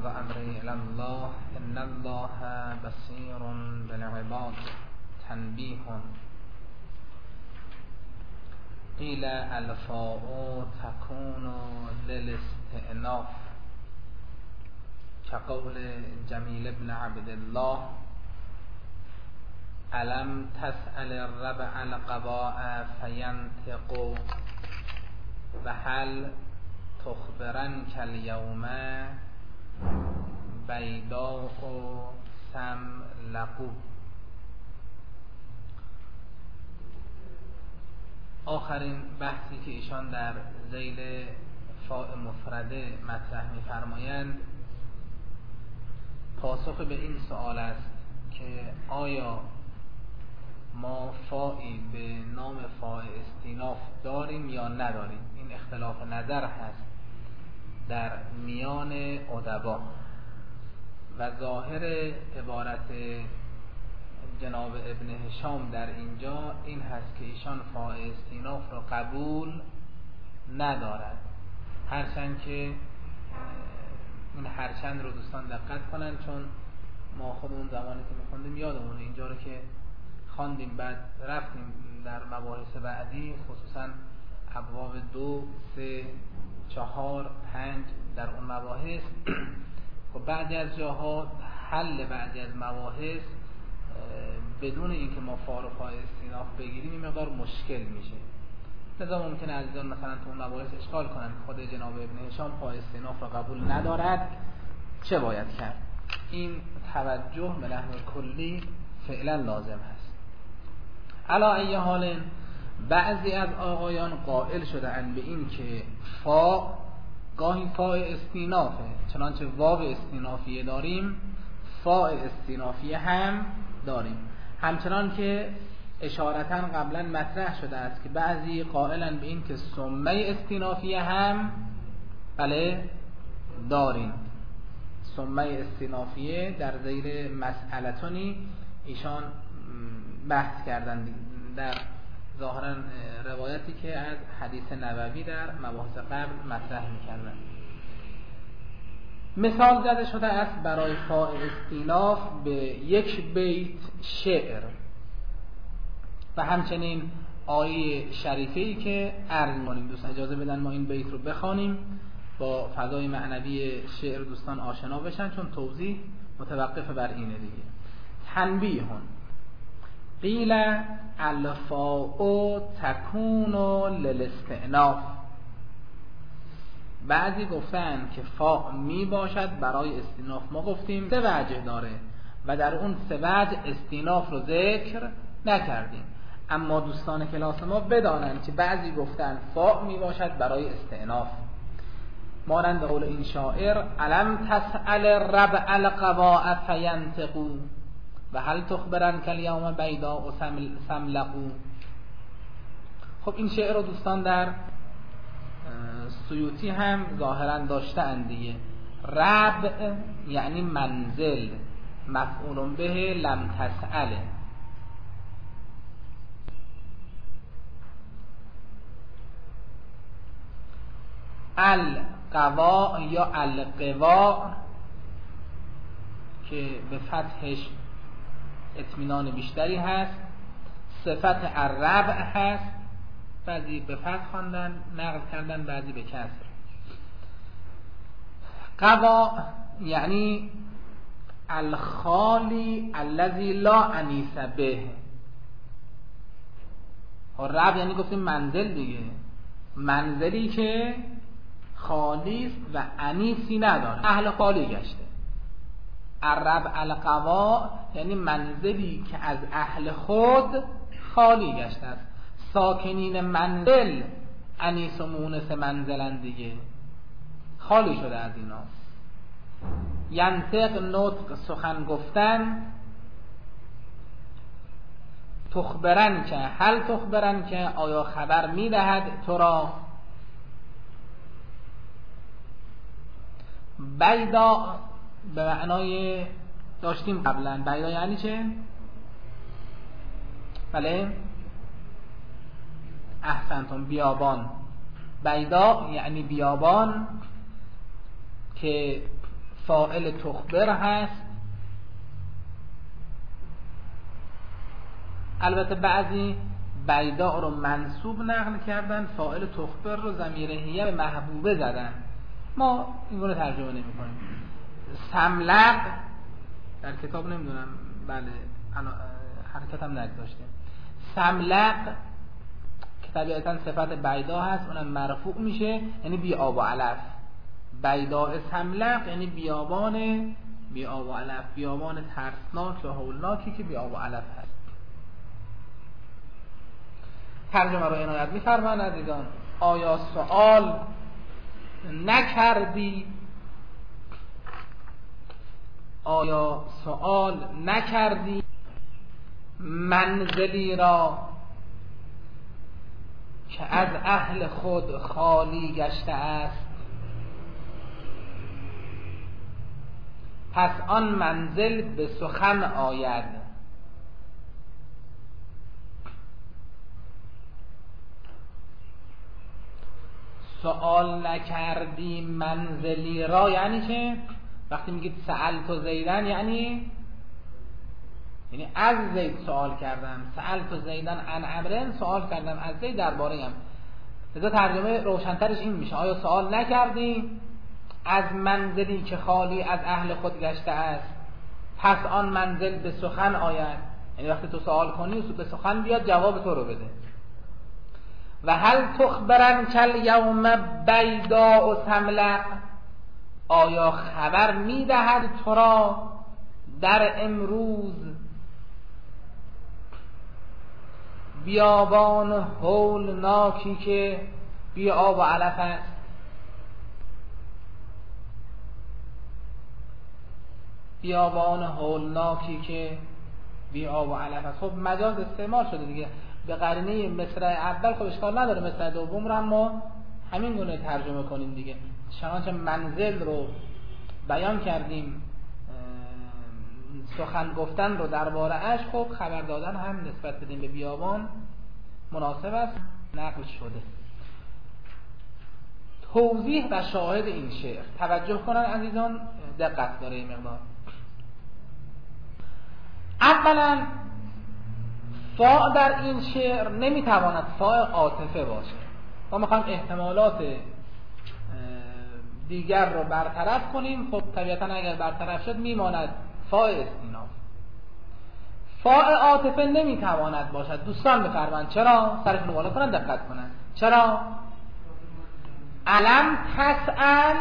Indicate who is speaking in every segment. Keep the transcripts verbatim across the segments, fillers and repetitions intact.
Speaker 1: و امری الی الله ان الله بصیر بالعباد. تنبیه: قیل الفاء تکون للاستئناف كقول جمیل بن عبدالله الم تسأل الربع القباء فینطق و هل تخبرنک الیوم بیضاء سملق. آخرین بحثی که ایشان در ذیل فاء مفرده مطرح می‌فرمایند پاسخ به این سوال است که آیا ما فائی به نام فاء استیناف داریم یا نداریم. این اختلاف نظر هست در میان ادبا و ظاهر عبارت جناب ابن هشام در اینجا این هست که ایشان فاء استیناف را قبول ندارد، هرچند که این هرچند رو دوستان دقت کنن، چون ما خودمون زمانی که میخوندیم یادمونه اینجا رو که خواندیم، بعد رفتیم در مباحث بعدی خصوصا ابواب دو، سه، چهار، پنج در اون مباحث خب بعضی از جاها حل بعضی از مباحث بدون اینکه ما فاء و فاء استیناف بگیریم این مقدار مشکل میشه. لذا ممکنه عزیزان مثلا تو اون مباحث اشکال کنن خود جناب ابن هشام فاء استیناف را قبول ندارد، چه باید کرد؟ این توجه به نحو کلی فعلا لازم هست. علی ای حال بعضی از آقایان قائل شده‌اند به این که فاء گاهی فاء استینافه، چنانچه واو استینافیه داریم فاء استینافیه هم داریم، همچنان که اشارتاً قبلا مطرح شده است که بعضی قائلن به این که سمه استینافیه هم بله داریم. سمه استینافیه در ذیل مسئلتونی ایشان بحث کردن در ظاهرا روایتی که از حدیث نبوی در مباحث قبل مطرح می‌کردن. مثال زده شده است برای فاء استیناف به یک بیت شعر و همچنین آیه شریفه‌ای که عرض می‌کنیم. دوستان اجازه بدن ما این بیت رو بخوانیم با فضای معنوی شعر دوستان آشنا بشن، چون توضیح متوقف بر اینه دیگه. تنبیه: قیل الفاء تکون للاستئناف. بعضی گفتن که فاء می باشد برای استیناف. ما گفتیم سه وجه داره و در اون سه وجه استیناف رو ذکر نکردیم، اما دوستان کلاس ما بدانند که بعضی گفتن فاء می باشد برای استئناف، مانند قول این شاعر الم تسأل الربع القباء فینطقوا و هل تخبرنک الیوم بیضاء سملق. خب این شعر رو دوستان در سیوطی هم ظاهرا داشته اند دیگه. ربع یعنی منزل، مفعول به لم تسأل. القوا یا القوا که به فتحش اطمینان بیشتری هست، صفت الربع هست، بعضی به فتح خواندن نقل کردن، بعضی به کسر. قوا یعنی الخالی الذی لا انیس به. ربع یعنی گفتیم منزل دیگه، منزلی که خالی است و انیسی نداره، اهل خالی گشته. الربع القوا یعنی منزلی که از اهل خود خالی گشته است. ساکنین منزل انیس و مونس منزلن دیگه، خالی شده از اینا. ینطق نطق سخن گفتن، تخبرن که هل تخبرن که آیا خبر میدهد تو را. بیضا به معنای داشتیم قبلا، بیضا یعنی چه؟ بله احسنتم، بیابان. بیضا یعنی بیابان که فاعل تخبر هست. البته بعضی بیداء رو منصوب نقل کردن، فاعل تخبر رو ضمیر هیه به محبوبه زدن. ما این رو ترجمه نمی کنیم. سملق در کتاب نمیدونم، بله حرکت هم نگذاشتیم. سملق که طبیعتا صفت بیدا هست، اونم مرفوع میشه، یعنی بی آب و علف. بیداء سملق یعنی بیابان بی آب و علف، بیابان ترسناک و هولناکی که بی آب و علف هست. ترجمه رو عنایت می‌فرمایند عزیزان. آیا سوال نکردی آیا سوال نکردی منزلی را که از اهل خود خالی گشته است، پس آن منزل به سخن آید. سوال نکردی منزلی را یعنی چه؟ وقتی میگید سألت زیدن یعنی یعنی از زید سوال کردم. سألت زیدن عن عمرو، سوال کردم از زید درباره ام. لذا ترجمه روشنترش این میشه: آیا سوال نکردی از منزلی که خالی از اهل خود گشته است، پس آن منزل به سخن آید. یعنی وقتی تو سوال کنی به سخن بیاد جواب تو رو بده. و هل تخبرن کل یوم بیداء و سملق، آیا خبر میدهد تو را در امروز بیابان هولناکی که بی آب و علف است؟ بیابان هولناکی که بی آب و علف است. خب مجاز استعمال شده دیگه به قرینه مصرع اول. خب اشکال نداره مصرع دوم رو هم ما همین گونه ترجمه کنیم دیگه. چنانچه منزل رو بیان کردیم، سخن گفتن رو درباره اش، خب خبر دادن هم نسبت بدیم به بیابان مناسب است، نقل شده. توضیح و شاهد این شعر توجه کنن عزیزان، دقت داره این مقدار. اولا فاء در این شعر نمیتواند فاء عاطفه باشه. ما میخوایم احتمالات دیگر رو برطرف کنیم. خب طبیعتا اگر برطرف شد میماند فاء استیناف. فاء عاطفه نمیتواند باشد. دوستان بفرمایید چرا؟ سرشون رو بالا کنن دقت کنن. چرا؟ علم تسأل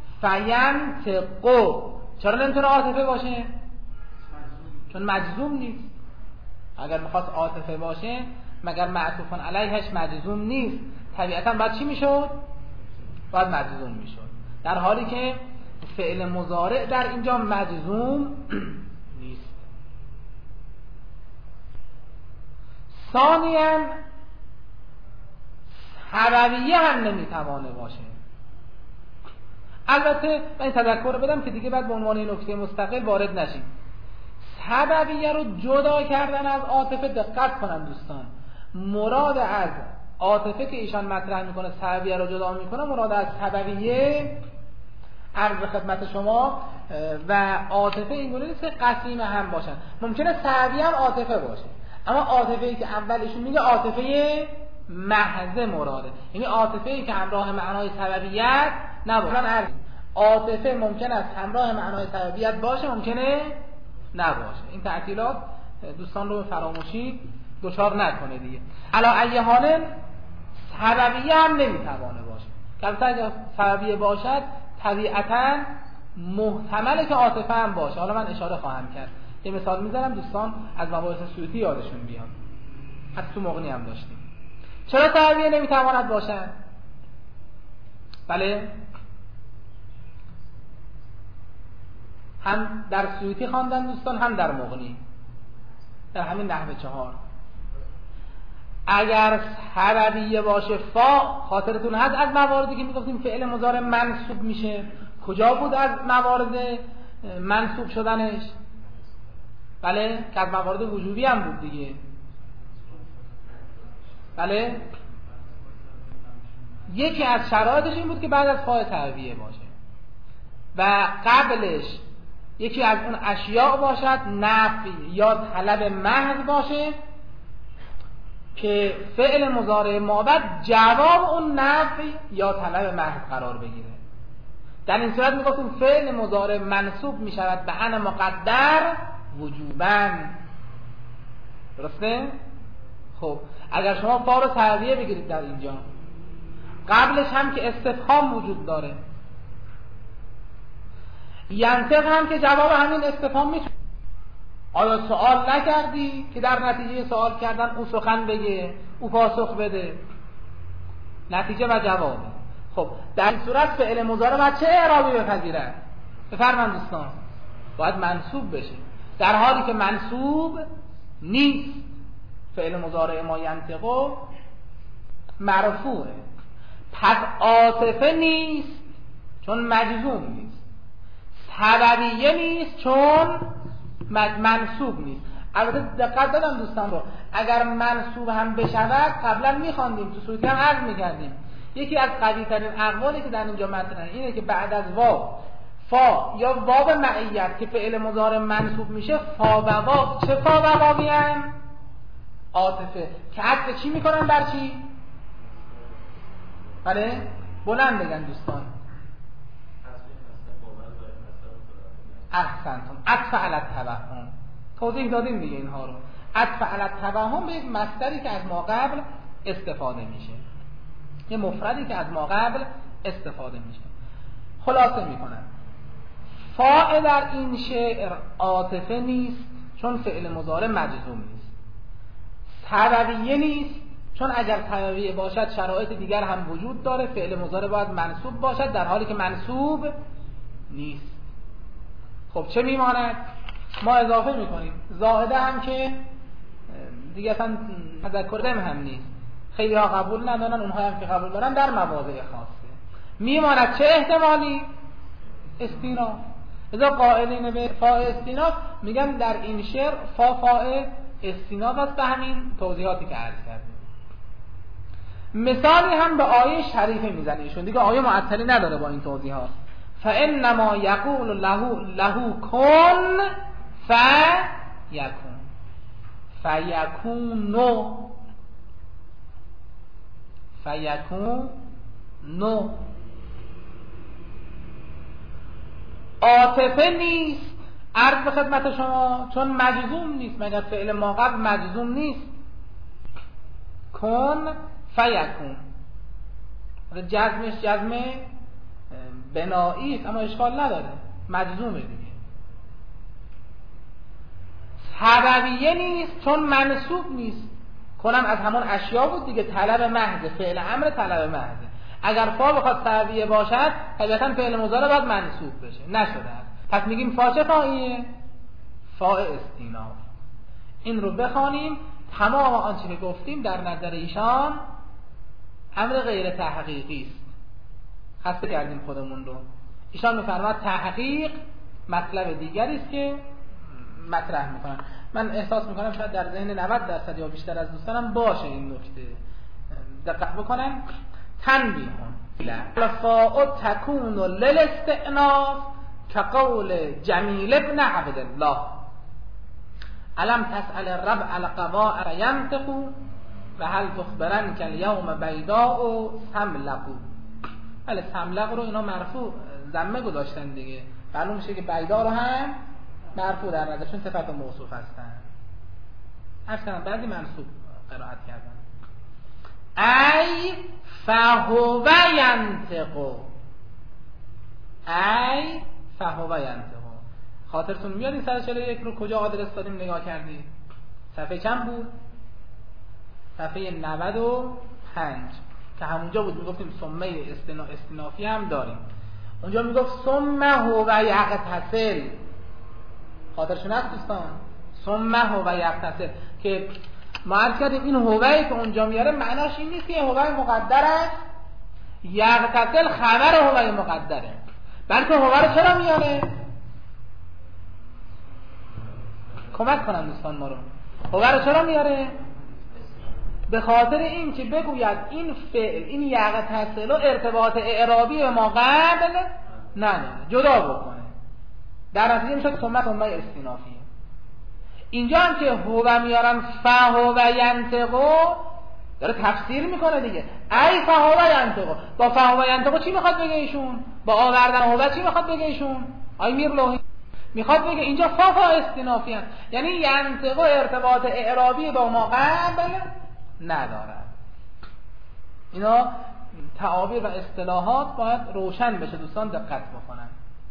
Speaker 1: فینطق. چرا نمیتونه عاطفه باشه؟ چون مجزوم نیست. اگر میخواست عاطفه باشه مگر معطوف علیهش مجزوم نیست، طبیعتا باید چی میشد؟ باید مجزوم میشد، در حالی که فعل مضارع در اینجا مجزوم نیست. ثانیاً سببیه هم نمیتوانه باشه. البته من تذکر بدم که دیگه بعد به عنوان نکته مستقل وارد نشیم. سببیه رو جدا کردن از عاطفه، دقت کنن دوستان، مراد از عاطفه که ایشان مطرح میکنه سببیه رو جدا میکنه، مراد از سببیه عرض خدمت شما و عاطفه این گونه نیست که قسیم هم باشن. ممکنه سببیه هم عاطفه باشه، اما عاطفه ای که اولشون میگه عاطفه محض مراده، یعنی عاطفه ای که همراه معنای سببیت نباشه. عاطفه ممکن است همراه معنای سببیت باشه، ممکنه نباشه. این تعطیلات دوستان رو به فراموشی دچار نکنه دیگه. علی ای حال سببیه هم نمیتوانه باشه، که البته اگر سببیه باشد طبیعتا محتمله که عاطفه هم باشه. حالا من اشاره خواهم کرد، یه مثال میذارم دوستان از مباحث سیوطی یادشون بیاد، حتی تو مغنی هم داشتیم. چرا سببیه نمیتواند باشد؟ بله هم در سیوطی خواندن دوستان، هم در مغنی، در همین نحو چهار. اگر سببیه باشه فا، خاطرتون هست از مواردی که میگفتیم فعل مضارع منصوب میشه، کجا بود از موارد منصوب شدنش؟ بله که از موارد وجوبی هم بود دیگه. بله یکی از شرایطش این بود که بعد از فاء سببیه باشه. و قبلش یکی از اون اشیاء باشد، نفی یا طلب محض باشه که فعل مضارع ما بعد جواب اون نفی یا طلب محض قرار بگیره. در این صورت میگفتیم فعل مضارع منصوب میشود به ان مقدر وجوباً. درسته؟ خب اگر شما فا رو تغییر بگیرید در اینجا، قبلش هم که استفهام وجود داره، ینطق هم که جواب همین استفهام میشه. آیا سوال نکردی که در نتیجه سوال کردن او سخن بگه، او پاسخ بده؟ نتیجه و جواب. خب در این صورت فعل مضارع باید چه اعرابی بپذیرد؟ بفرمایید دوستان. باید منصوب بشه، در حالی که منصوب نیست. فعل مضارع ما ینطقو مرفوعه، پس عاطفه نیست چون مجزوم نیست، سببیه نیست چون منصوب نیست. البته دقت دادم دوستان رو، اگر منصوب هم بشود قبلا میخواندیم تو صورتی هم عرض میکردیم یکی از قوی ترین اقوالی که در اینجا مطرحه اینه که بعد از واو فا یا واو معیت که فعل مضارع منصوب میشه، فا و واو چه فا و واوی هم؟ عاطفه که عطف چی میکنن بر چی؟ بله بلند بگن دوستان. احسنتم. عطف علی التوهم توضیح دادیم دیگه اینها رو. عطف علی التوهم به یک مصدری که از ما قبل استفاده میشه، یه مفردی که از ما قبل استفاده میشه. خلاصه میکنم فاعل در این شعر عاطفه نیست چون فعل مضارع مجزوم نیست، سببیه نیست چون اگر سببیه باشد شرایط دیگر هم وجود داره، فعل مضارع باید منصوب باشد در حالی که منصوب نیست. خب چه میماند؟ ما اضافه میکنیم زائده هم که دیگه اصلا تذکر دم هم نیست، خیلی ها قبول ندارن، اونها هم که قبول دارن در مواضع خاصه. میماند چه احتمالی؟ استیناف. اذا قائلین به فاء استیناف میگن در این شعر فا فاء استیناف است به همین توضیحاتی که عرض کردیم. مثالی هم به آیه شریفه میزنه ایشون، دیگه آیه معطلی نداره با این توضیحات. فانما یقول له له کن فیکون فیکونو فیکونو. عاطفه نیست عرض به خدمت شما چون مجزوم نیست، مگر فعل ما قبل مجزوم نیست. کن فیکون جزمش جزم بنایی است اما اشکال نداره، مجزومه دیگه. سببیه نیست چون منصوب نیست، کنم از همون اشیا بود دیگه، طلب محض، فعل امر طلب محض. اگر فا بخواد سببیه باشد طبیعتا فعل مضارع باید منصوب بشه، نشده است. پس میگیم فا چه فاییه؟ فا استیناف. این رو بخوانیم. تمام آنچه که گفتیم در نظر ایشان امر غیر تحقیقی است. خسته کردیم خودمون رو. ایشان میفرماد تحقیق مطلب دیگری است که مطرح میکنن. من احساس میکنم شاید در ذهن نود درصد یا بیشتر از دوستانم باشه این نکته، دقت بکنن. تنبیه لفاء تکون للاستئناف كقول جمیل ابن عبدالله علم تسأل الربع القضاء ينطق و هل تخبرن که الیوم بیداء سملقو. بله سملق رو اینا مرفوع ضمه گذاشتن دیگه، معلوم میشه که بیدا رو هم مرفوع در نظرشون صفت و موصوف هستن. اصلا بعضی منصوب قرائت کردن. ای فهو ینطق، ای فهو ینطق. خاطرتون میاد این صد و چهل و یک رو کجا آدرس دادیم نگاه کردید؟ صفحه چند بود؟ صفحه نود و پنج که همونجا بود میگفتیم سمه استنا... استنافی هم داریم. اونجا میگفت سمه هو یغتسل. خاطرشون هست دوستان؟ سمه هو یغتسل که ما عرض کردیم این هوایی که اونجا میاره معناش این نیست که هوای مقدر است، یغتسل خبر هوای مقدره، بلکه هوا رو چرا میاره؟ کمک کنن دوستان ما رو. هوا رو چرا میاره؟ به خاطر این که بگوید این فعل، این یغتسل ارتباط اعرابی ما قبل نداره، جدا بکنه، در نتیجه میشه ثم ثم استینافیه. اینجا هم که هو میارن فهو ینطقو داره تفسیر میکنه دیگه. ای فهو ینطقو، با فهو ینطقو چی میخواد بگه ایشون؟ با آوردن هو چی میخواد بگه ایشون؟ آی میرلوحی میخواد بگه اینجا فا فا استینافی هست، یعنی ینطقو ارتباط اعرابی با ما قبل ندارد. اینا تعابیر و اصطلاحات باید روشن بشه، دوستان دقت بکنن.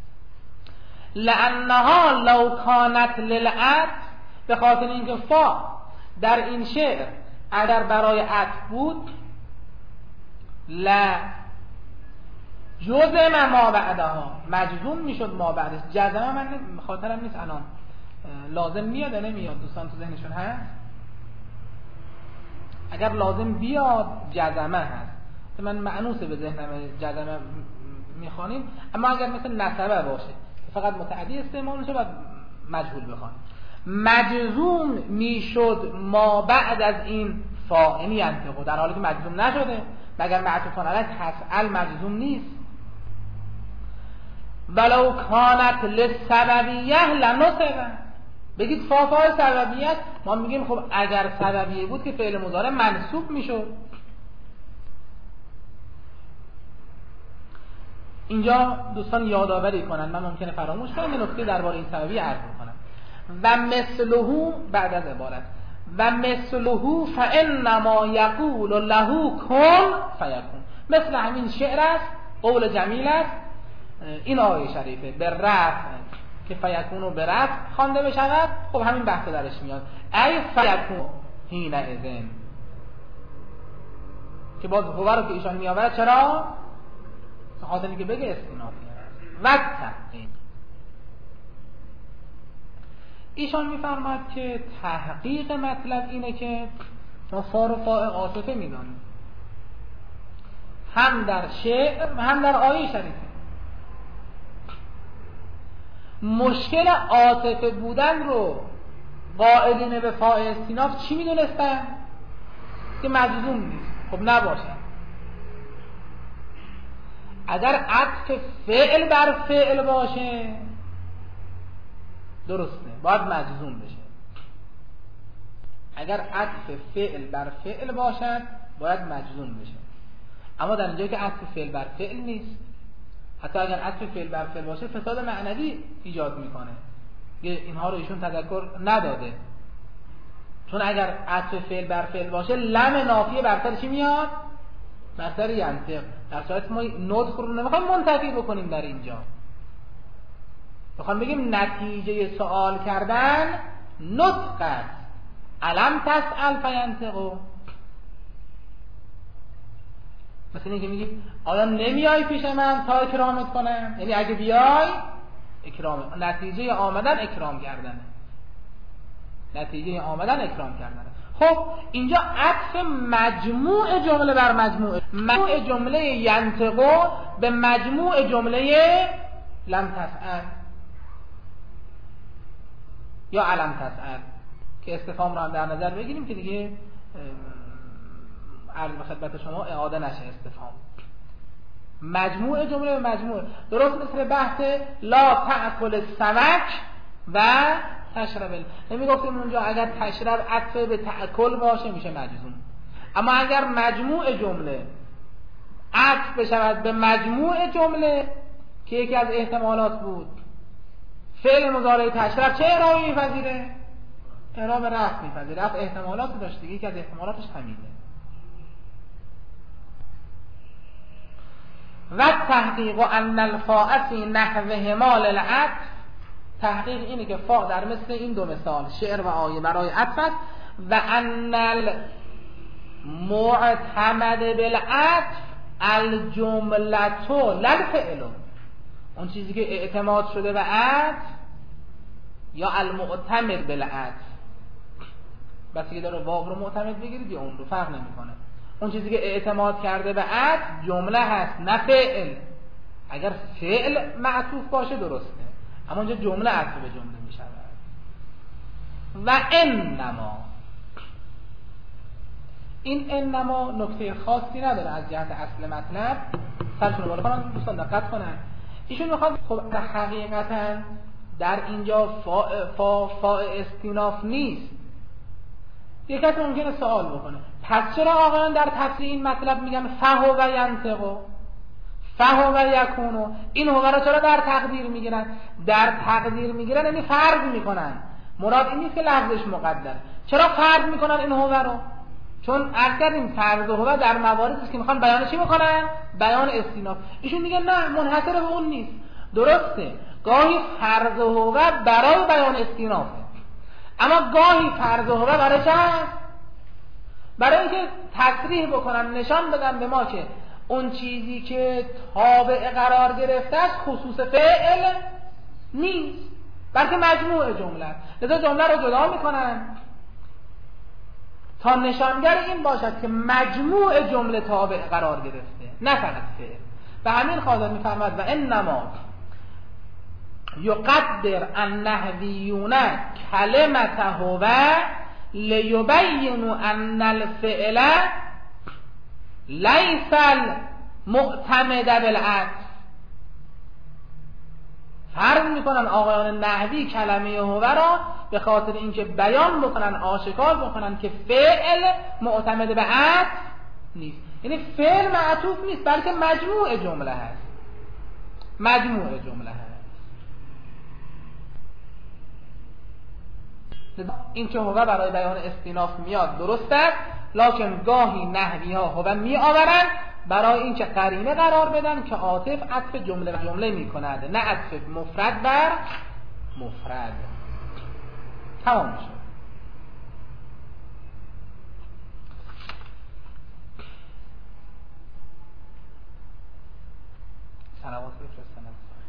Speaker 1: لانها لو کانت للعطف، به خاطر اینکه فا در این شعر اگر برای عطف بود، لا جزم ما بعدها، مجزوم میشد ما بعدش. جزم من خاطرم نیست الان لازم میاد نمیاد، دوستان تو ذهنشون هست؟ اگر لازم بیاد جزمه هست، من معنوسه به ذهنم جزمه میخوانیم، اما اگر مثل نسبه باشه فقط متعدی استعمال میشه و مجهول بخوانیم، مجزوم میشد ما بعد از این فا، یعنی ینطقو، در حالی که مجزوم نشده، مگر معطوفان علیه تسأل مجزوم نیست. ولو کانت للسببیه لنصبه، بگید فا فا سببیه، ما میگیم خب اگر سببیه بود که فعل مضارع منصوب میشد. اینجا دوستان یادآوری کنن، من ممکنه فراموش کنم، یه نکته درباره این سببی عرض کنم. و مثله بعد از عبارت و مثله فانما یقول له کن فیکون، مثل همین شعر است، قول جمیل است. این آیه شریفه به رفع که فیکون رو به رفع خوانده بشود، خب همین بحث درش میاد، ای فیکون حین اذن، که باز هو رو که ایشان میآورد، چرا؟ خاطر اینکه بگه استینافی است. و تحقیق، ایشان میفرماد که تحقیق مطلب اینه که ما فا رو فاء عاطفه میدانیم، هم در شعر هم در آیه شریفه. مشکل عاطفه بودن رو قائلین به فاء استیناف چی میدونستن؟ که مجزوم نیست. خب نباشد. اگر عطف فعل بر فعل باشه درسته، باید مجزوم بشه. اگر عطف فعل بر فعل باشد باید مجزوم بشه. اما در اینجایی که عطف فعل بر فعل نیست، حتی اگر عطف فعل بر فعل باشه فساد معنوی ایجاد میکنه. اینها رو ایشون تذکر نداده، چون اگر عطف فعل بر فعل باشه لم نافیه برتر چی میاد؟ برتر ینطق. در صورت ما نطق رو نمیخوایم منتفی بکنیم، در اینجا میخوایم بگیم نتیجه سوال کردن نطق است. علم تسأل فینطقو، مثل اینکه میگی آیا نمیای پیش من تا اکرامت کنم؟ یعنی اگه بیای اکرام، نتیجه آمدن اکرام کردنه، نتیجه آمدن اکرام کردنه. خب اینجا عطف مجموع جمله بر مجموع، مجموع جمله ینطقو به مجموع جمله لم تسأل یا علم تسأل، که استفهام رو هم در نظر بگیریم که دیگه عرض به خدمت شما اعاده نشه استفهام. مجموع جمله به مجموع، درست مثل بحث لا تأکل سمک و تشرب. نمی گفتیم اونجا اگر تشرب عطف به تأکل باشه میشه مجزوم، اما اگر مجموع جمله عطف بشود به مجموع جمله که یکی از احتمالات بود، فعل مضارع تشرب چه اعرابی میپذیره؟ اعراب رفع میپذیره. رفع احتمالات داشته، یکی از احتمالاتش همینه. و تحقیق ان الفاء فی نحو همال العطف، تحقیق اینه که فا در مثل این دو مثال شعر و آیه برای عطف است. و ان المعتمد بالعطف الجملة للفعل، اون چیزی که اعتماد شده به عطف، یا المعتمد بالعطف، بس که داره واو رو معتمد بگیرید یا اون رو، فرق نمیکنه. اون چیزی که اعتماد کرده به عطف جمله هست نه فعل. اگر فعل معطوف باشه درسته، اما اونجا جمله عطف به جمله می شود. و انما، این انما نکته خاصی نداره از جهت اصل مطلب. سرشون رو بالا کنن دوستان، دقت کنن. ایشون میخواد خب حقیقتا در اینجا فا فا فا استیناف نیست. یک کسی ممکنه سوال بکنه پس چرا آقایان در تفسیر این مطلب میگن فهو و ینطقو فهو و یکونو، این هو را چرا در تقدیر میگیرن؟ در تقدیر میگیرن یعنی فرض میکنن، مراد این نیست که لفظش مقدر. چرا فرض میکنن این هو رو؟ چون عرض کردیم فرض هو در مواردی است که میخوان بیان چی بکنن؟ بیان استیناف. ایشون میگن نه، منحصر به اون نیست. درسته گاهی فرض هو برای بیان استینافه، اما گاهی فرض هو برای چه هست؟ برای اینکه تصریح بکنن، نشان بدن به ما که اون چیزی که تابع قرار گرفته است خصوص فعل نیست، بلکه مجموع جمله است. لذا جمله رو جدا میکنن تا نشانگر این باشد که مجموع جمله تابع قرار گرفته، نه فقط فعل. به همین خاطر میفرماد و انما یقدر النحویون کلمت هو لیبینوا ان الفعل لیس المعتمد بالعطف. فرض میکنن آقایان نحوی کلمه هو را به خاطر اینکه بیان بکنن، آشکار بکنن که فعل معتمد به عطف نیست، یعنی فعل معطوف نیست بلکه مجموع جمله هست، مجموع جمله هست. این که هو برای بیان استیناف میاد درست است، لکن گاهی نحوی ها هو می آورن برای اینکه قرینه قرار بدن که عاطف عطف جمله و جمله می کند، نه عطف مفرد بر مفرد. تمام شد. صلوات بفرستن.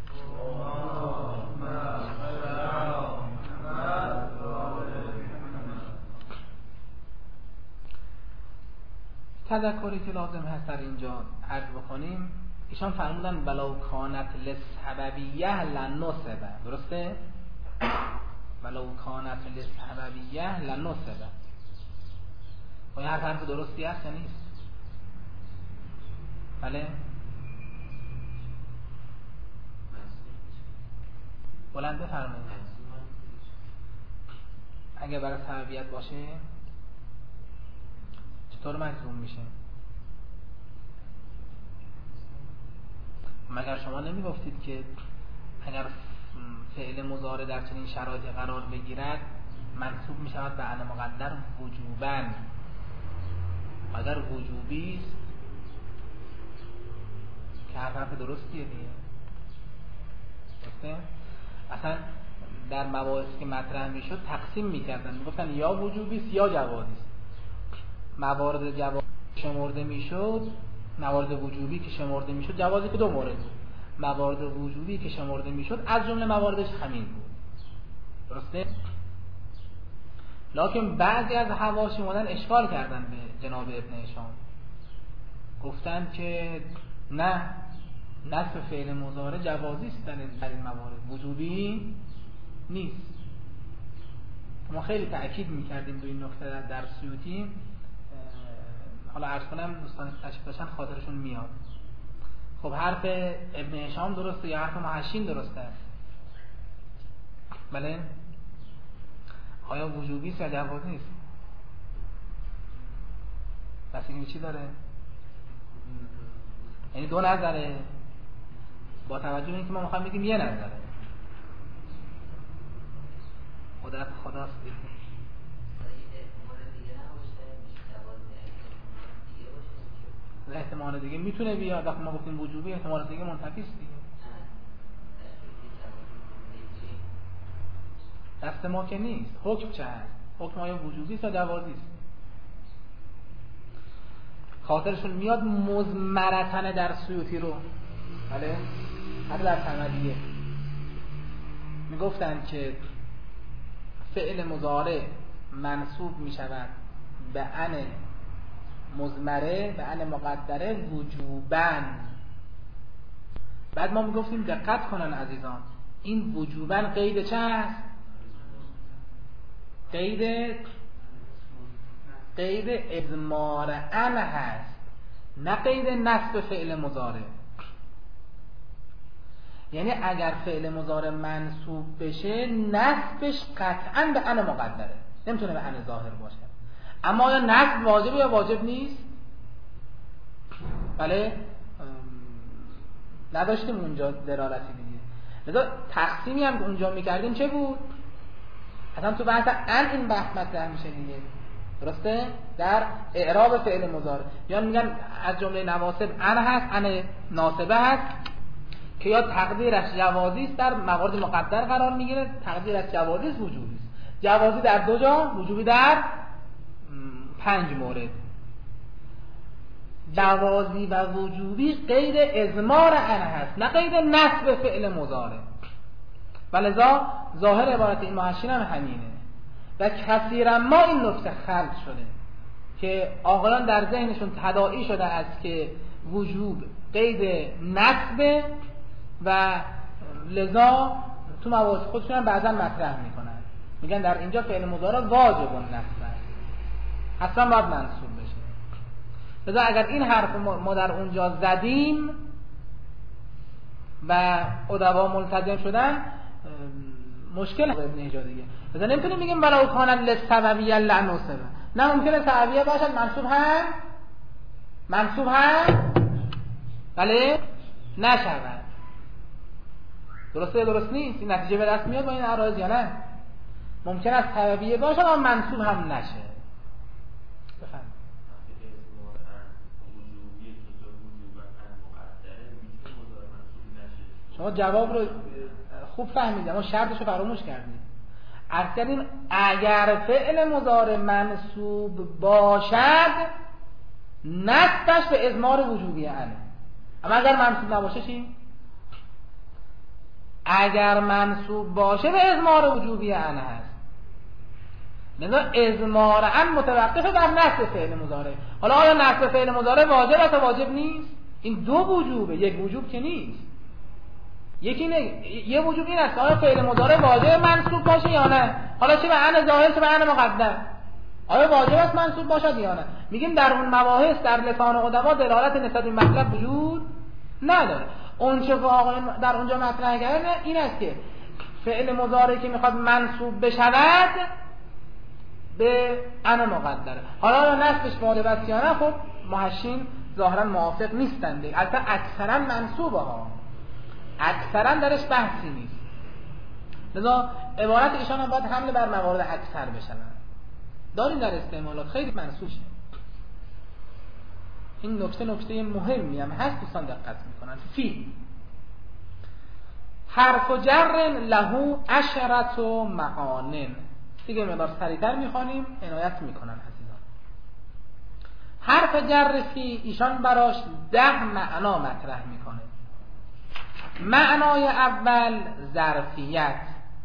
Speaker 1: تذکری که لازم هست در اینجا عرض بکنیم، ایشان فرمودن ولو کانت لسببیه لنصبه. درسته؟ ولو کانت لسببیه لنصبه. و هر حرف درستی هست یا نیست؟ بله؟ بلند بفرمایید. اگه برای سببیت باشه چطور مجزوم میشه؟ مگر شما نمیگفتید که اگر فعل مضارع در چنین شرایطی قرار بگیرد منصوب میشود به ان مقدر وجوباً؟ اگر وجوبی است که حرف درستیه دیگه. درسته؟ اصلا در مباحثی که مطرح میشد تقسیم میکردن، میگفتن یا وجوبی است یا جوازی است. موارد جواز شمرده میشد، موارد وجوبی که شمرده میشد، جوازی که دو مورد، موارد وجوبی که شمرده میشد از جمله مواردش همین بود. درسته؟ لکن بعضی از حواشی اومدن اشکال کردن به جناب ابن هشام، گفتن که نه، نصب فعل مضارع جوازی است در این موارد، وجوبی نیست. ما خیلی تأکید میکردیم به این نکته در درس سیوطی، حالا عرض کنم دوستان تشریف داشتن خاطرشون میاد. خب حرف ابن هشام درسته یا حرف محشین درسته است؟ بله؟ آیا وجوبی است یا جوازی نیست؟ پس این چی داره؟ یعنی دو نظره، با توجه به اینکه ما میخوایم بگیم یه نظره. قدرت خداست دیگه. احتمال دیگه میتونه بیاد، وقتی ما گفتیم وجوبی احتمال دیگه منتفی است دیگه. دست ما که نیست. حکم چه هست؟ حکم آیا وجوبی است یا جوازی است؟ خاطرشون میاد مزمرتن در سیوطی رو، بله؟ حتی در ثمریه میگفتن که فعل مضارع منصوب میشود به ان مضمره، به ان مقدره وجوباً. بعد ما میگفتیم دقت کنن عزیزان، این وجوباً قید چه هست؟ قید قید اضمار ان هست، نه قید نصب فعل مضارع. یعنی اگر فعل مضارع منصوب بشه نصبش قطعا به ان مقدره، نمیتونه به ان ظاهر باشه. اما آیا نصب واجبه یا واجب نیست؟ بله نداشتیم اونجا دلالتی دیگه. لذا تقسیمی هم که اونجا میکردیم چه بود؟ اصلا تو بحث ان این بحث مطرح میشه دیگه، درسته؟ در اعراب فعل مضارع یا میگن از جمله نواصب ان هست، ان ناصبه هست که یا تقدیرش جوازی است در موارد مقدر قرار میگیره، تقدیرش جوازی است وجوبی است. جوازی در دو جا، وجوبی در پنج مورد. جوازی و وجوبی غیر اضمار ان هست، نه غیر نصب فعل مضارع. ولذا ظاهر عبارت این محشین هم همینه و کثیرا ما این نکته خلق شده که آقایان در ذهنشون تداعی شده است که وجوب قید نصب و لذا تو مواضع خودشون هم بعضا مطرح میکنن، میگن در اینجا فعل مضارع واجب النصب است، حتما باید منصوب بشه. لذا اگر این حرف ما در اونجا زدیم و ادبا ملتزم شدن مشکل ابن هجا دیگه. لذا نمیتونیم بگیم ولو کان للسببیه لنصب، نه ممکنه سببیه باشد منصوب هم منصوب هم بله نشود. درسته درست نیست؟ این نتیجه به دست میاد با این عرایض یا نه؟ ممکن است سببیه باشه اما منصوب هم نشه. بفهم شما جواب رو خوب فهمیدید اما شرطش رو فراموش کردید. اصلا اگر فعل مضارع منصوب باشد نصبش به اضمار وجوبی انه، اما اگر منصوب نباشه چی؟ اگر منصوب باشه به اضمار وجوبی ان هست. لذا اضمار ان متوقف بر نصب فعل مضارع. حالا آیا نصب فعل مضارع واجب است یا واجب نیست؟ این دو وجوبه، یک وجوب که نیست. یکی نه، یه وجوب این است آیا فعل مضارع واجب منصوب باشه یا نه. حالا چه به ان ظاهر چه به ان مقدر، آیا واجب است منصوب باشد یا نه. میگیم در اون مباحث در لسان ادبا دلالت نسبت به مطلب وجود نداره. اون چه که آقایان در اونجا مطرح کردن این است که فعل مضارعی که میخواد منصوب بشود به ان مقدره. حالا نصبش واجب است یا نه، خب محشین ظاهرا موافق نیستند. البته اکثرا منصوبه ها، اکثرا درش بحثی نیست. لذا عبارت ایشان هم باید حمل بر موارد اکثر بشن. داریم در استعمالات خیلی منصوب شد. این نکته نکته مهمی هم هست، دوستان دقت میکنن. فی حرف و جر له عشرت و معانن. دیگه مقدار سریعتر میخوانیم، عنایت میکنن عزیزان. حرف جر فی ایشان براش ده معنا مطرح میکنه. معنای اول ظرفیت،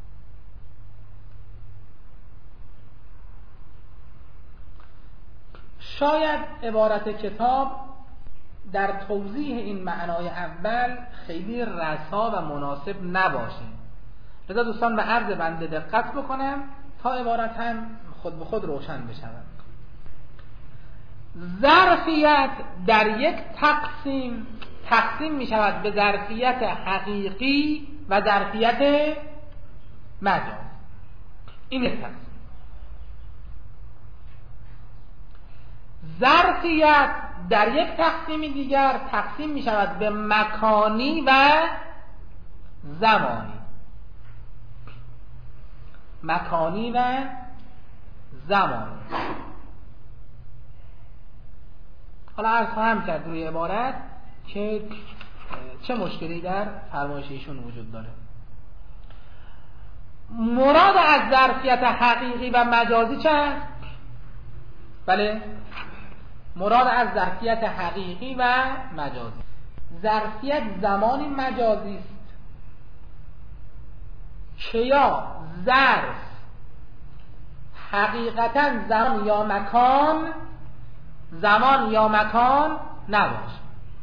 Speaker 1: شاید عبارت کتاب در توضیح این معنای اول خیلی رسا و مناسب نباشه. لذا دوستان به عرض بنده دقت بکنم تا عبارت هم خود به خود روشن بشود. ظرفیت در یک تقسیم تقسیم می شود به ظرفیت حقیقی و ظرفیت مجاز. این یک تقسیم. ظرفیت در یک تقسیم دیگر تقسیم می شود به مکانی و زمانی. مکانی و زمانی. حالا عرض خواهم کرد روی عبارت که چه مشکلی در فرمایش ایشون وجود داره. مراد از ظرفیت حقیقی و مجازی چه است؟ بله، مراد از ظرفیت حقیقی و مجازی. ظرفیت زمانی مجازی است که یا ظرف حقیقتا زمان یا مکان زمان یا مکان نباشه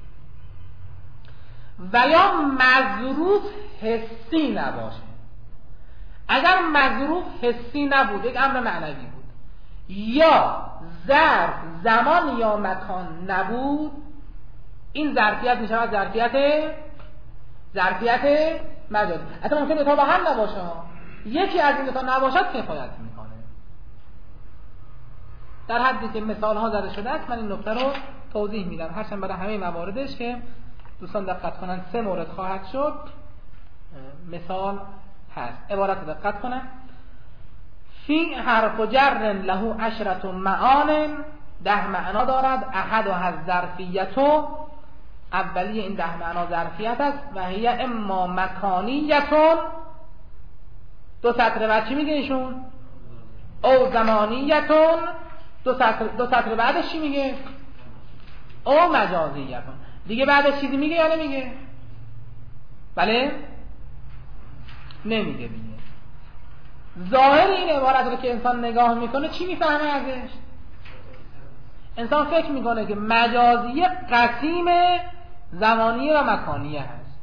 Speaker 1: و یا مظروف حسی نباشه. اگر مظروف حسی نبود، یک امر معنوی بود، یا ظرف زمان یا مکان نبود، این ظرفیت می شود ظرفیت ظرفیت مجازی. حتی ممکنه تا با هم نباشه ها، یکی از این دو تا نباشد کفایت میکنه. در حدی که مثال ها زده شده است من این نکته رو توضیح میدم، هرچند برای همه مواردش که دوستان دقت کنن سه مورد خواهد شد مثال هست. عبارت دقت کنن: فی حرف جر له عشرة معان، ده معنا دارد. احد و از ظرفیتو، اولی این ده معنا ظرفیت است. و هی اما مکانیتون، دو سطر بعد چی میگه ایشون؟ او زمانیتون، دو سطر دو سطر بعدش چی میگه؟ او مجازیتون. دیگه بعدش چیزی میگه یا نمیگه؟ بله؟ نمیگه. دیگه ظاهر این عبارت رو که انسان نگاه میکنه چی میفهمه ازش؟ انسان فکر میکنه که مجازیه قسیم زمانیه و مکانیه هست.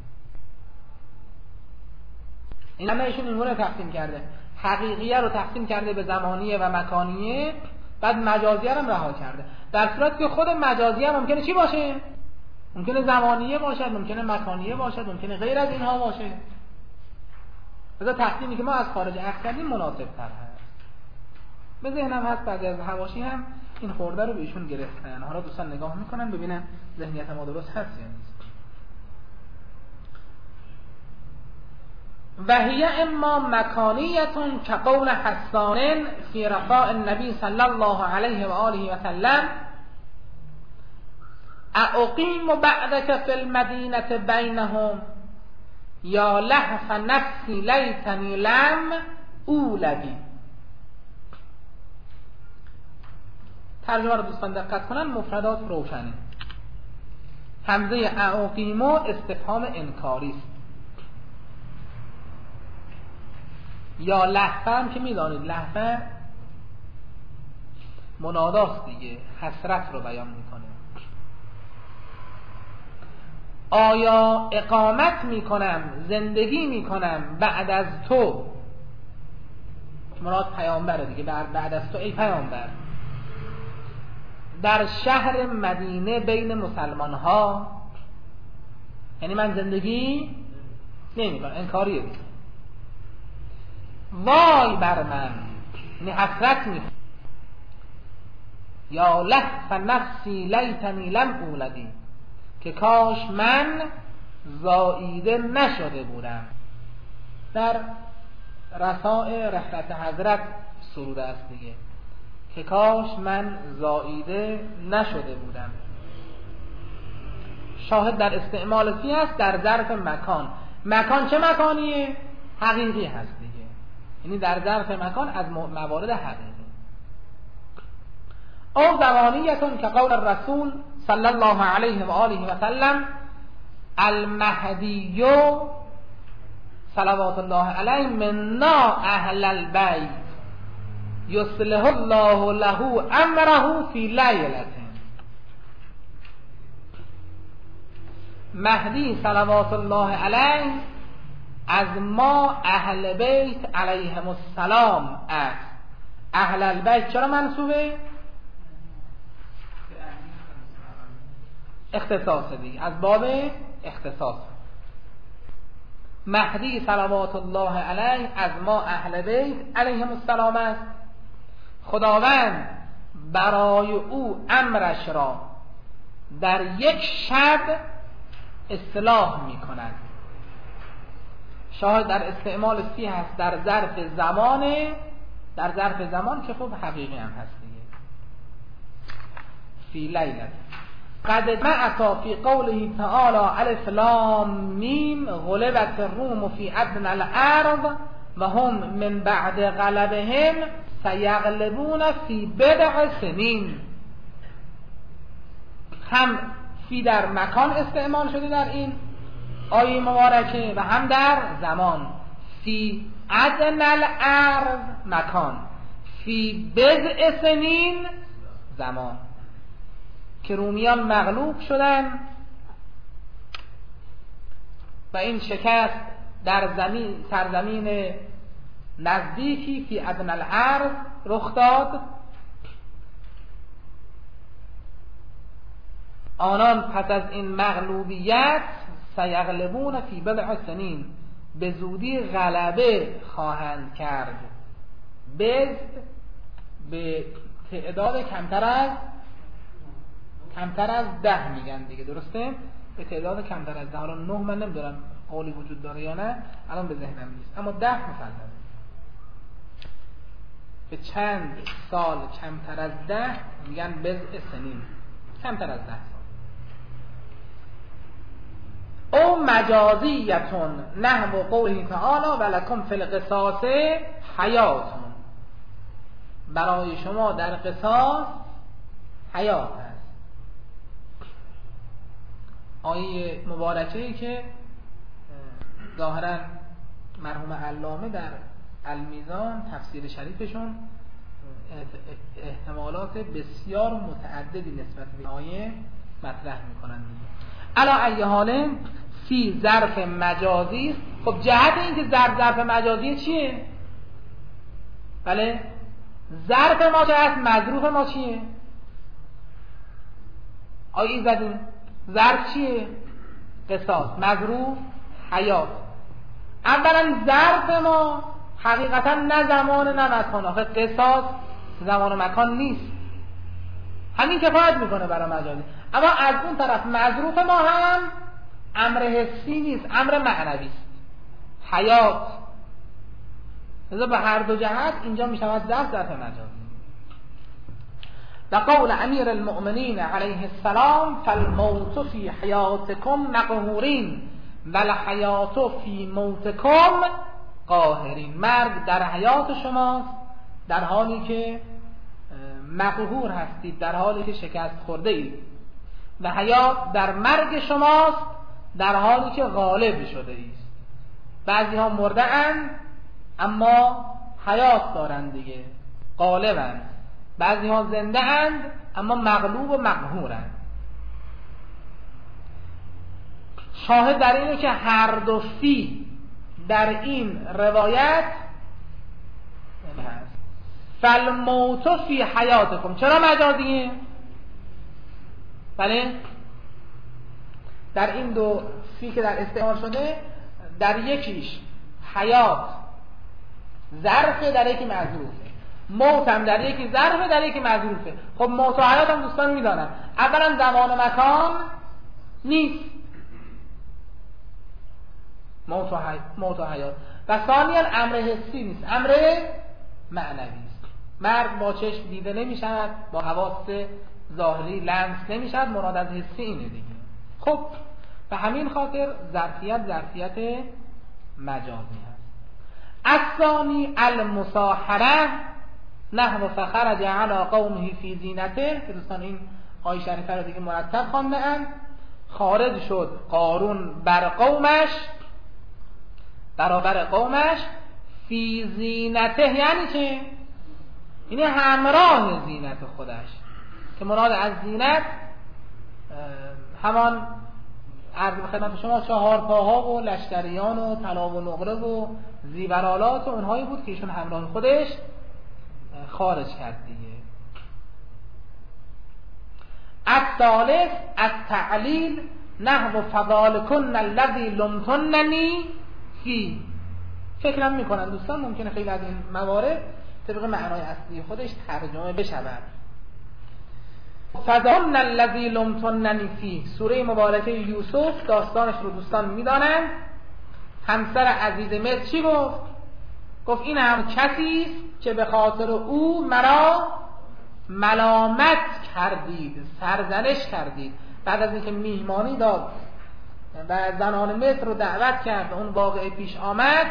Speaker 1: این همه ایشون این گونه تقسیم کرده، حقیقیه رو تقسیم کرده به زمانیه و مکانیه، بعد مجازیه رو هم رها کرده، در صورتی که خود مجازیه هم ممکنه چی باشه؟ ممکنه زمانیه باشد، ممکنه مکانیه باشد، ممکنه غیر از اینها باشه. لذا تقسیمی که ما از خارج اخذ کردیم مناسب تر هست. به ذهنم هست بعضی از حواشی هم این خورده رو به ایشون گرفتن. حالا دوستان نگاه میکنن ببینن ذهنیت ما درست هست یا نیست. و هی اما مکانیتون که قول حسان فی رفاء النبی صلی الله علیه و آله و سلم: اقیم بعدک فی المدینه بینهم یا لحف نفسی لیتنی لم اولدی. ترجمه رو دوستان دقت کنن، مفردات روشنه. همزه اقیمو استفهام انکاری است. یا لحفه هم که میدانید لحفه مناداست دیگه، حسرت رو بیان میکنه. آیا اقامت میکنم، زندگی میکنم بعد از تو، مراد پیامبره دیگه، بعد از تو ای پیامبر، در شهر مدینه بین مسلمان ها، یعنی من زندگی نمیکنم، انکاریه دیگه. وای بر من، یعنی حسرت میکنم. یا لحف نفسی لیتنی لم اولدی، که کاش من زاییده نشده بودم. در رسائل رحلت حضرت سرود است دیگه، که کاش من زاییده نشده بودم. شاهد در استعمال فی است در ظرف مکان. مکان چه مکانیه؟ حقیقی هست دیگه، یعنی در ظرف مکان از موارد حقیقی. او زمانیتون که قول الرسول صلی الله علیه و آله و سلم: المهدی صلوات الله علیه منا اهل البیت یصلح الله له امره فی لیلة. مهدی صلوات الله علیه از ما اهل بیت علیهم السلام است. اهل البیت چرا منصوبه؟ اختصاص دیگه، از باب اختصاص. مهدی صلوات الله علیه از ما اهل بیت علیهم السلام است. خداوند برای او امرش را در یک شب اصلاح می کند. شاهد در استعمال فی هست در ظرف زمانه، در ظرف زمان که خب حقیقی هم هست دیگه. فی لیلة قد معتا فی قوله تعالی الف لام میم غلبت الروم فی ادنى الارض و هم من بعد غلبهم سیغلبون فی بضع سنین. هم فی در مکان استعمال شده در این آیه مبارکه و هم در زمان. فی ادنى الارض مکان، فی بضع سنین زمان، که رومیان مغلوب شدن و این شکست در زمین سرزمین نزدیکی فی ادنى الارض رخ داد. آنان پس از این مغلوبیت سیغلبون فی بضع سنین، به زودی غلبه خواهند کرد. بزد به تعداد کمتر از کمتر از ده میگن دیگه، درسته؟ به تعداد کمتر از ده. حالا نه من نمیدونم قولی وجود داره یا نه، الان به ذهنم نیست، اما ده مسلمه. به چند سال کمتر از ده میگن بضع سنین، کمتر از ده سال. او مجازیتون نحو قوله تعالی ولکم فی القصاص حیاتون، برای شما در قصاص حیات هست. آیه مبارکه‌ای که ظاهرا مرحوم علامه در المیزان تفسیر شریفشون احتمالات بسیار متعددی نسبت به آیه مطرح میکنند. علا ای حال فی ظرف مجازی است. خب جهت این که ظرف ظرف مجازی چیه؟ بله ظرف ما چه هست؟ مظروف ما چیه؟ آیه زدیم ظرف چیه؟ قصاص. مظروف حیات. اولا ظرف ما حقیقتا نه زمان نه مکان. آخه قصاص زمان و مکان نیست، همین کفایت میکنه برای مجازی. اما از اون طرف مظروف ما هم امر حسی نیست، امر معنوی است، حیات. لذا به هر دو جهت اینجا میشود ظرف ظرف مجازی. و قول امیر المؤمنین علیه السلام فالموت فی حیاتکم مقهورین والحیات فی موتکم قاهرین. مرگ در حیات شماست در حالی که مقهور هستید، در حالی که شکست خورده اید، و حیات در مرگ شماست در حالی که غالب شده اید. بعضی ها مرده اند اما حیات دارند دیگه، غالبند. بعضی ها زنده اند اما مغلوب و مقهورند. شاهد در اینه که هر دو فی در این روایت هست. فالموت فی حیاتکم. چرا مجازیه؟ بله در این دو فی که در استعمال شده، در یکیش حیات ظرفه، در یکی مظروفه. موت هم در یکی ظرفه، در یکی مظروفه. خب موت و حیات هم دوستان میدانن اولا زمان و مکان نیست، موت و, حی... موت و حیات، و ثانیا امر حسی نیست، امر معنوی است. مرگ با چشم دیده نمی شود، با حواس ظاهری لمس نمی شود. مراد از حسی اینه دیگه. خب به همین خاطر ظرفیت ظرفیت مجازی هست. الثانی المصاحره نحو فخرج علی قومه فی زینته، که دوستان این آیه شریفه رو دیگه مرتب خوانده اند. خارج شد قارون بر قومش، برابر قومش، فی زینته یعنی چه؟ اینه همراه زینت خودش، که مراد از زینت همان عرض به خدمت شما چهار پاها و لشکریان و طلا و نقره و زیورالات و اونهایی بود که ایشون همراه خودش خارج کرد دیگه. الثالث التعلیل نحو فضالکن الذی لمتننی فی. فکرم میکنن دوستان ممکنه خیلی از این موارد طبق معنای اصلی خودش ترجمه بشود. فضالکن الذی لمتننی فی، سوره مبارکه یوسف داستانش رو دوستان میدانند. همسر عزیز مصر چی گفت؟ گفت این هم کسی است که به خاطر او مرا ملامت کردید، سرزنش کردید. بعد از اینکه میهمانی داد و زنان مصر رو دعوت کرد، اون واقعه پیش آمد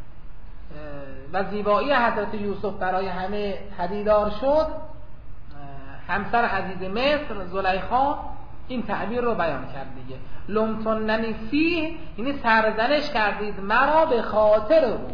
Speaker 1: و زیبایی حضرت یوسف برای همه پدیدار شد، همسر عزیز مصر زلیخا این تعبیر رو بیان کرد دیگه. لمتننی فیه یعنی سرزنش کردید مرا به خاطر او.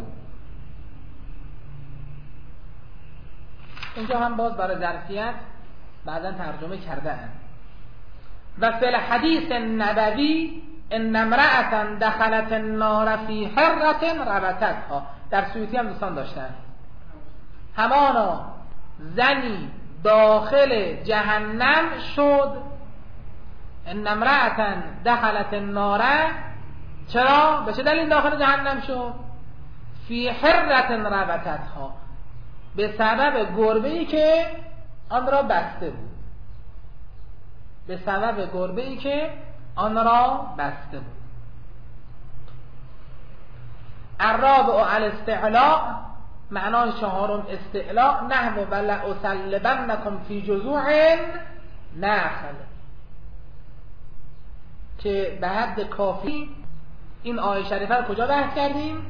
Speaker 1: اینجا هم باز برای ظرفیت بعضا ترجمه کرده اند. و فی الحدیث نبوی ان امرأة دخلت النار فی حرة ربطتها، در سیوطی هم دوستان داشتن، همانا زنی داخل جهنم شد. ان امرأة دخلت النار چرا؟ به چه دلیل داخل جهنم شد؟ فی حرة ربطتها، به سبب گربه‌ای که آن را بسته بود. به سبب گربه‌ای که آن را بسته بود. الرابع الاستعلاء، معنای چهارم استعلاء، نحو ولأصلبنکم فی جذوع نخل، که به حد کافی این آیه شریفه رو کجا بحث کردیم؟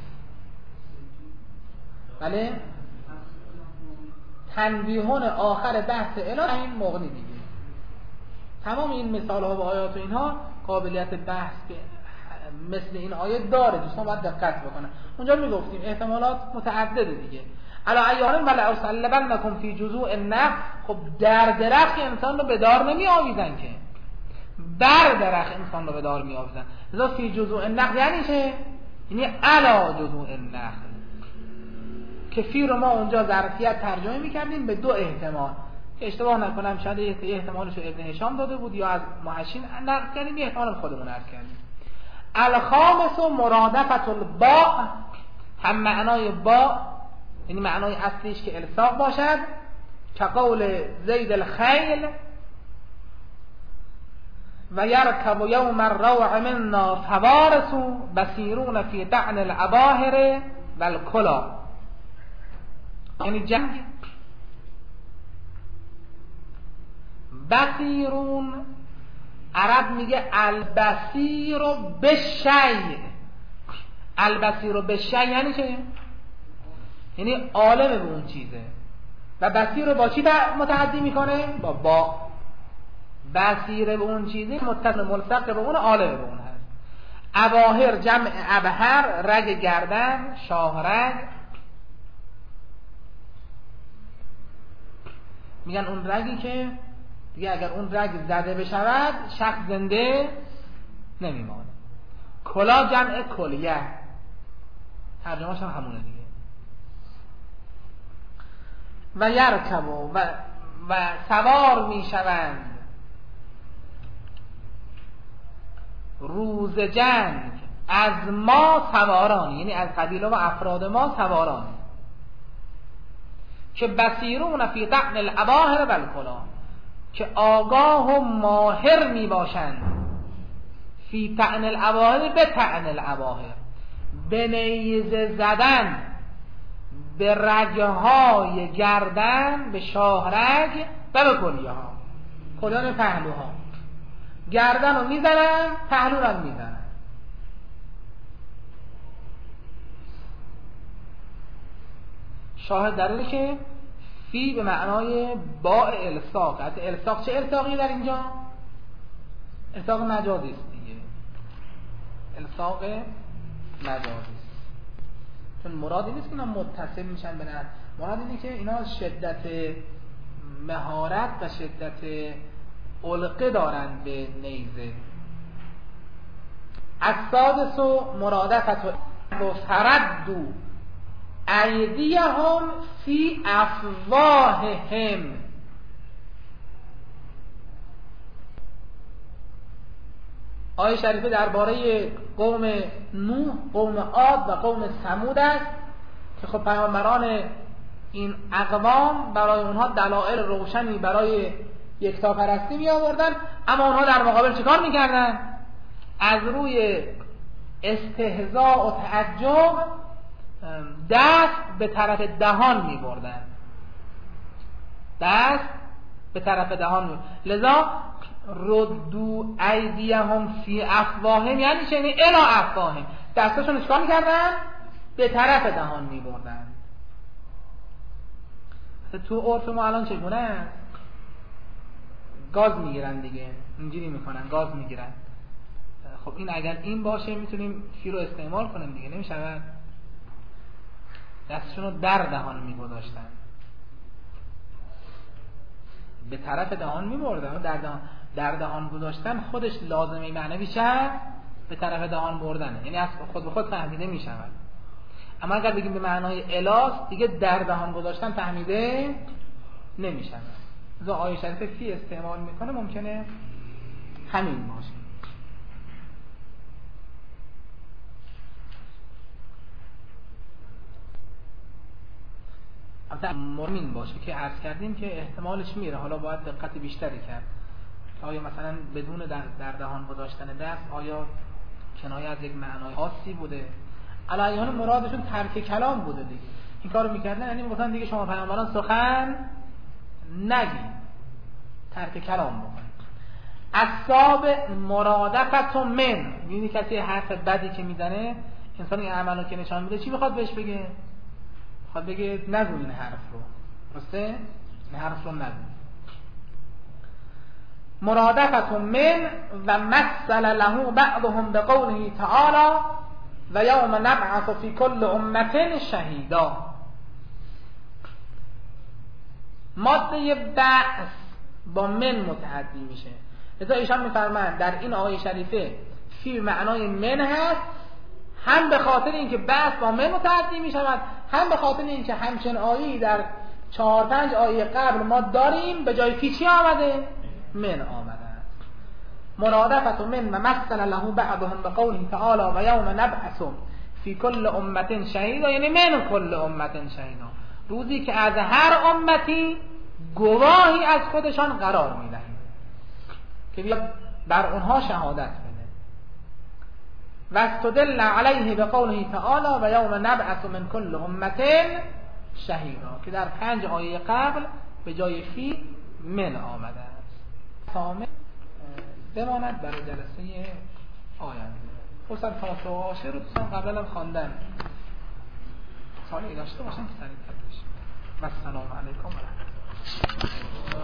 Speaker 1: بله، تنبیهون آخر بحث اله این مغنی دیگه. تمام این مثال ها و آیات و اینها قابلیت بحث مثل این آیه داره، دوستان باید دقت بکنن. اونجا میگفتیم احتمالات متعدده دیگه. علی ایان ولأصلبنکم فی جذوع النخل، خب در درخت انسان رو به دار نمی آویزن که، بر درخت انسان رو به دار می آویزن. لذا فی جذوع النخل یعنی چه؟ یعنی علی جذوع النخل، که فی رو ما اونجا ظرفیت ترجمه میکردیم به دو احتمال، که اشتباه نکنم شاید یه احتمالش ابن هشام داده بود یا از محشین نقل کردیم، یه احتمال خودمون عرض کردیم. الخامس و مرادفت الباء، هم معنای با، یعنی معنای اصلیش که الصاق باشد، که قول زید الخیل و یرکب یوم الروع منا فوارس بصیرون فی طعن العباهر و الکلا، یعنی جنگ. بصیرون عرب میگه البصیر بالشیء، البصیر بالشیء یعنی چه؟ یعنی عالم به اون چیزه. و بصیر رو با چی متعدی میکنه؟ با با. بصیر به اون چیزه متصل ملصق به اون، عالم به اون هست. اباهر جمع ابهر، رگ گردن، شاه رگ. میگن اون رگی که دیگه اگر اون رگ زده بشود شخص زنده نمیمانه. کلا جمع کلیه، ترجمهش هم همونه دیگه. و یرکبو و, و سوار میشوند روز جنگ از ما سواران، یعنی از قبیله و افراد ما سواران، که بصیرون فی طعن العباهر و الکلا، که آگاه و ماهر می باشند، فی طعن العباهر، به طعن العباهر، به نیزه زدن به رگهای گردن، به شاه رگ و به کلیه ها، کلیان پهلوها. گردن رو می زنن، پهلو رو می زنن. شاهد در اینه که فی به معنای با الساق. الساق چه الساقی در اینجا؟ الساق مجازی است دیگه، الساق مجازی است. چون مراد این نیست که اینا متصل میشن به نه، مراد اینه که اینا شدت مهارت و شدت علقه دارن به نیزه. السادس و مرادفت و فردو ایدیهم فی افواههم، آیه شریفه درباره قوم نوح، قوم عاد و قوم ثمود است که خب پیامبران این اقوام برای اونها دلایل روشنی برای یکتاپرستی می آوردن، اما اونها در مقابل چیکار میکردن؟ از روی استهزاء و تعجب دست به طرف دهان می بردن، دست به طرف دهان می بردن. لذا ردو ایدیهم فی افواههم یعنی چه؟ یعنی الی افواههم، دستاشون چیکار می کردن؟ به طرف دهان می بردن. تو عرف ما الان چگونه است؟ گاز میگیرن دیگه، اینجوری میکنن، گاز میگیرن. خب این اگر این باشه میتونیم فی رو استعمال کنیم دیگه، نمیشه دستشون رو در دهان میگذاشتن، به طرف دهان میبردن. در دهان در دهان گذاشتن خودش لازمه معنوی چه؟ به طرف دهان بردنه، یعنی از خود به خود فهمیده میشود. اما اگر بگیم به معنای الاس دیگه در دهان گذاشتن فهمیده نمیشود. از آیه شریفه فی استعمال میکنه، ممکنه همین باشه. البته مؤمن باشه که عرض کردیم که احتمالش میره، حالا باید دقت بیشتری کرد. آیا مثلا بدون در, در دهان گذاشتن دست آیا کنایه از یک معنای خاصی بوده؟ علیان مرادشون ترک کلام بوده دیگه. این کارو میکردن یعنی میگفتن دیگه شما پیامبران سخن نگید، ترک کلام بکنید. اصحاب مرادفت من، میبینی کسی حرف بدی که میزنه انسان این عملو که نشان میده چی میخواد بهش بگه؟ میخواد بگه نگو این حرف رو، درسته؟ این حرف رو نگو. مرادفت من و مثل له بعضهم بقوله تعالی و یوم نبعث فی کل امت شهیدا. ماده بعث با من متعدی میشه، لذا ایشان میفرمایند در این آیه شریفه فی معنای من هست، هم به خاطر اینکه بعث با من متعدی میشود، هم به خاطر اینکه همچین آیه‌ای در چهار پنج آیه قبل ما داریم به جای فی چی آمده؟ من آمده است. مرادفت من و مثل له بعضهم بقوله تعالی و یوم نبعث فی کل امت شهیدا، یعنی من کل امت شهیدا، روزی که از هر امتی گواهی از خودشان قرار میدهیم که بیاد بر اونها شهادت بده. و استدل علیه بقوله تعالی و یوم نبعث من کل امت شهیدا که در پنج آیه قبل به جای فی من آمده است. کامل بماند برای جلسه آینده. خصوصا فاتحه و عاشر رو دوستان قبلا خواندن سالی داشته باشن که سریع تر بشه. و السلام علیکم و رحمت الله.